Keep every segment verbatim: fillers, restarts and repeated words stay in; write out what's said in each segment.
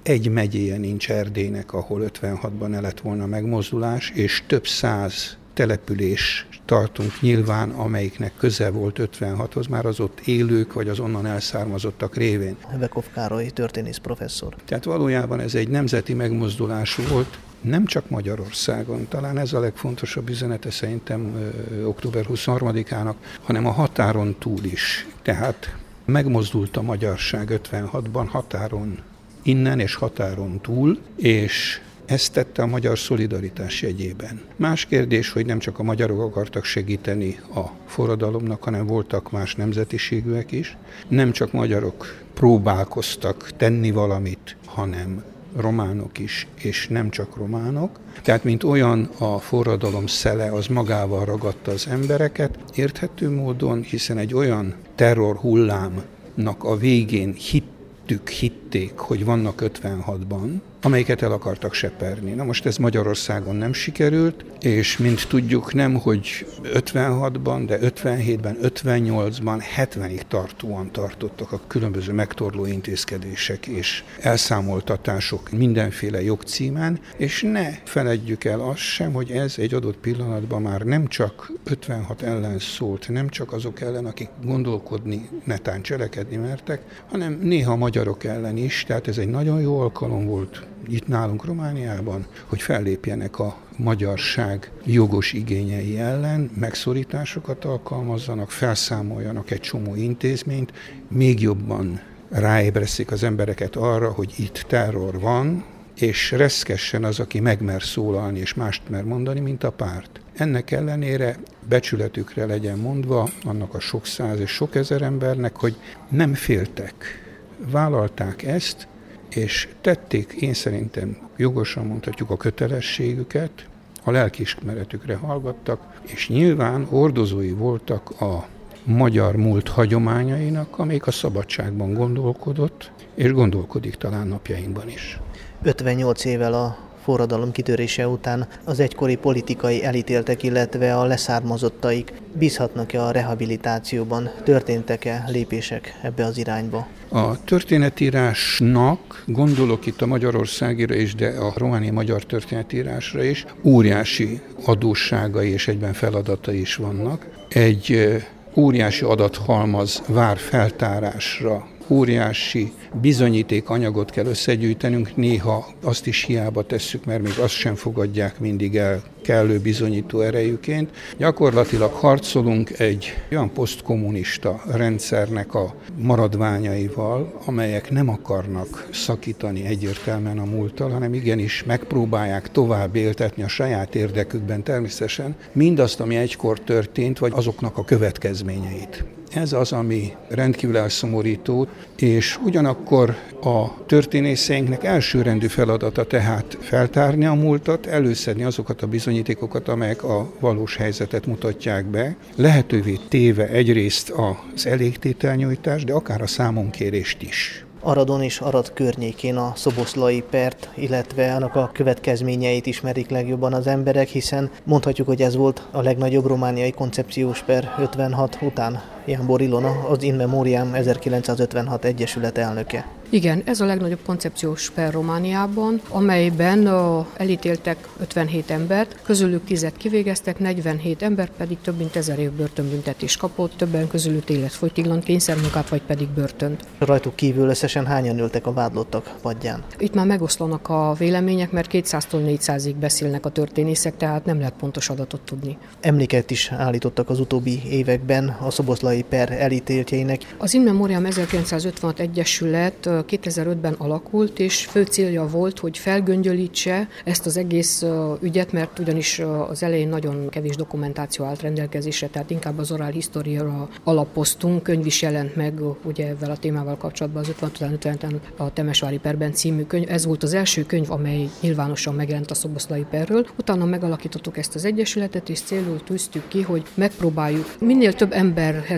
egy megyéje nincs Erdélynek, ahol ötvenhatban ne lett volna megmozdulás, és több száz település tartunk nyilván, amelyiknek köze volt ötvenhathoz, már az ott élők, vagy az onnan elszármazottak révén. Vekov Károly történész professzor. Tehát valójában ez egy nemzeti megmozdulás volt, nem csak Magyarországon, talán ez a legfontosabb üzenete szerintem ö, október huszonharmadikának, hanem a határon túl is. Tehát megmozdult a magyarság ötvenhatban határon innen és határon túl, és ezt tette a magyar szolidaritás jegyében. Más kérdés, hogy nem csak a magyarok akartak segíteni a forradalomnak, hanem voltak más nemzetiségűek is. Nem csak magyarok próbálkoztak tenni valamit, hanem románok is, és nem csak románok. Tehát, mint olyan, a forradalom szele az magával ragadta az embereket, érthető módon, hiszen egy olyan terror hullámnak a végén hittük, hitték, hogy vannak ötvenhatban, amelyiket el akartak seperni. Na most ez Magyarországon nem sikerült, és mint tudjuk, nem hogy ötvenhatban, de ötvenhétben, ötvennyolcban, hetvenig tartóan tartottak a különböző megtorló intézkedések és elszámoltatások mindenféle jogcímen, és ne feledjük el azt sem, hogy ez egy adott pillanatban már nem csak ötvenhat ellen szólt, nem csak azok ellen, akik gondolkodni, netán cselekedni mertek, hanem néha a magyarok ellen is, tehát ez egy nagyon jó alkalom volt itt nálunk Romániában, hogy fellépjenek a magyarság jogos igényei ellen, megszorításokat alkalmazzanak, felszámoljanak egy csomó intézményt, még jobban ráébresztik az embereket arra, hogy itt terror van, és reszkessen az, aki megmer szólalni és mást mer mondani, mint a párt. Ennek ellenére becsületükre legyen mondva annak a sok száz és sok ezer embernek, hogy nem féltek, vállalták ezt, és tették, én szerintem jogosan mondhatjuk, a kötelességüket, a lelkiismeretükre hallgattak, és nyilván hordozói voltak a magyar múlt hagyományainak, amelyik a szabadságban gondolkodott, és gondolkodik talán napjainkban is. ötvennyolc évvel a forradalom kitörése után az egykori politikai elítéltek, illetve a leszármazottaik bízhatnak-e a rehabilitációban? Történtek-e lépések ebbe az irányba? A történetírásnak, gondolok itt a Magyarországira is, de a romániai magyar történetírásra is, óriási adósságai és egyben feladatai is vannak. Egy óriási adathalmaz vár feltárásra, óriási bizonyítékanyagot kell összegyűjtenünk, néha azt is hiába tesszük, mert még azt sem fogadják mindig el kellő bizonyító erejüként. Gyakorlatilag harcolunk egy olyan posztkommunista rendszernek a maradványaival, amelyek nem akarnak szakítani egyértelműen a múlttal, hanem igenis megpróbálják tovább éltetni a saját érdekükben természetesen mindazt, ami egykor történt, vagy azoknak a következményeit. Ez az, ami rendkívül elszomorító, és ugyanakkor a történészeinknek elsőrendű feladata tehát feltárni a múltat, előszedni azokat a bizonyítékokat, amelyek a valós helyzetet mutatják be, lehetővé téve egyrészt az elégtételnyújtást, de akár a számonkérést is. Aradon és Arad környékén a szoboszlai pert, illetve annak a következményeit ismerik legjobban az emberek, hiszen mondhatjuk, hogy ez volt a legnagyobb romániai koncepciós per ötvenhat után. Jámbor Ilona, az In Memoriam ezerkilencszázötvenhat Egyesület elnöke. Igen, ez a legnagyobb koncepciós per Romániában, amelyben a elítéltek ötvenhét embert, közülük tízet kivégeztek, negyvenhét ember pedig több mint ezer év börtönbüntetést kapott, többen közülük életfogytiglan, kényszermunkát vagy pedig börtönt. Rajtuk kívül összesen hányan ültek a vádlottak padján? Itt már megoszlanak a vélemények, mert kétszáztól négyszázig beszélnek a történészek, tehát nem lehet pontos adatot tudni. Emléket is állítottak az utóbbi években a szoboszlai per elítéltjeinek. Az In Memoriam ezerkilencszázötvenhat Egyesület kétezer-ötben alakult, és fő célja volt, hogy felgöngyölítse ezt az egész ügyet, mert ugyanis az elején nagyon kevés dokumentáció állt rendelkezésre, tehát inkább az oral historyra alapoztunk, könyv is jelent meg ugye ezzel a témával kapcsolatban, az ötvenhat után ötvenheten a Temesvári perben című könyv. Ez volt az első könyv, amely nyilvánosan megjelent a szoboszlai perről. Utána megalakítottuk ezt az egyesületet, és célul tűztük ki, hogy megpróbáljuk minél több emberhez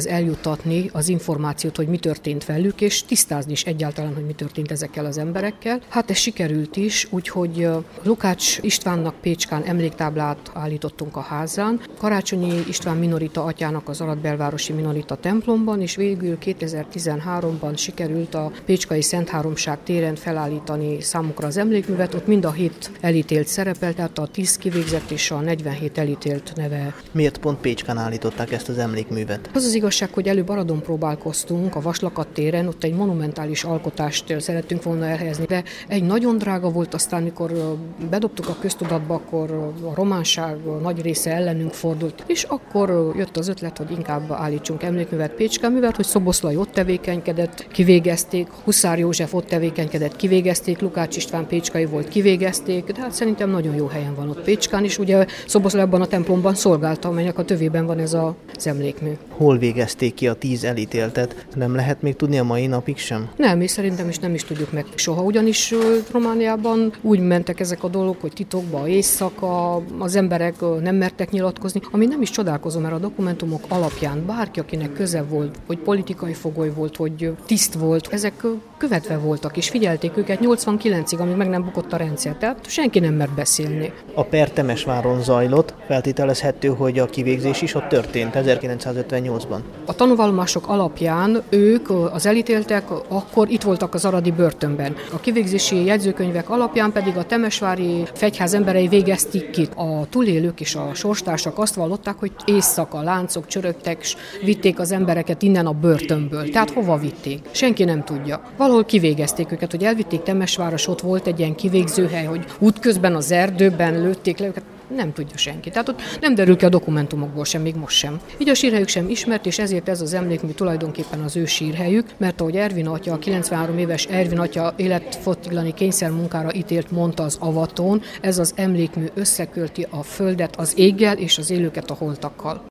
emberekhez eljutatni az információt, hogy mi történt velük, és tisztázni is egyáltalán, hogy mi történt ezekkel az emberekkel. Hát ez sikerült is, úgyhogy Lukács Istvánnak Pécskán emléktáblát állítottunk a házán, Karácsonyi István minorita atyának az Aratbelvárosi minorita templomban, és végül kétezer-tizenháromban sikerült a Pécskai Szentháromság téren felállítani számukra az emlékművet, ott mind a hét elítélt szerepel, tehát a tíz kivégzett és a negyvenhét elítélt neve. Miért pont Pécskán állították ezt az emlékművet? Az az igazság, hogy előbb Aradon próbálkoztunk, a Vaslakat téren, ott egy monumentális alkotást szerettünk volna elhelyezni, de egy nagyon drága volt, aztán mikor bedobtuk a köztudatba, akkor a románság nagy része ellenünk fordult, és akkor jött az ötlet, hogy inkább állítsunk emlékművet Pécskán, mivel hogy Szoboszlai ott tevékenykedett, kivégezték, Huszár József ott tevékenykedett, kivégezték, Lukács István pécskai volt, kivégezték, de hát szerintem nagyon jó helyen van ott Pécskán, és ugye Szoboszlaiban a templomban szolgálta, amelynek a tövében van ez az emlékmű. Hol végezték ki a tíz elítéltet? Nem lehet még tudni a mai napig sem? Nem, és szerintem is nem is tudjuk meg soha, ugyanis Romániában úgy mentek ezek a dolgok, hogy titokba, éjszaka, az emberek nem mertek nyilatkozni, ami nem is csodálkozom, mert a dokumentumok alapján bárki, akinek köze volt, hogy politikai fogoly volt, hogy tiszt volt, ezek követve voltak, és figyelték őket nyolcvankilencig, amíg meg nem bukott a rendszer, tehát senki nem mert beszélni. A per Temesváron zajlott, feltételezhető, hogy a kivégzés is ott történt ezerkilencszázötvennyolcban. A tanúvallomások alapján ők, az elítéltek, akkor itt voltak az aradi börtönben. A kivégzési jegyzőkönyvek alapján pedig a temesvári fegyház emberei végezték ki. A túlélők és a sorstársak azt vallották, hogy éjszaka láncok csörögtek, és vitték az embereket innen a börtönből. Tehát hova vitték? Senki nem tudja. Valahol kivégezték őket, hogy elvitték Temesvárra, ott volt egy ilyen kivégzőhely, hogy útközben az erdőben lőtték le őket. Nem tudja senki. Tehát ott nem derül ki a dokumentumokból sem, még most sem. Így a sírhelyük sem ismert, és ezért ez az emlékmű tulajdonképpen az ő sírhelyük, mert ahogy Ervin atya, a kilencvenhárom éves Ervin atya életfogytiglani kényszermunkára ítélt, mondta az avatón, ez az emlékmű összekölti a földet az éggel és az élőket a holtakkal.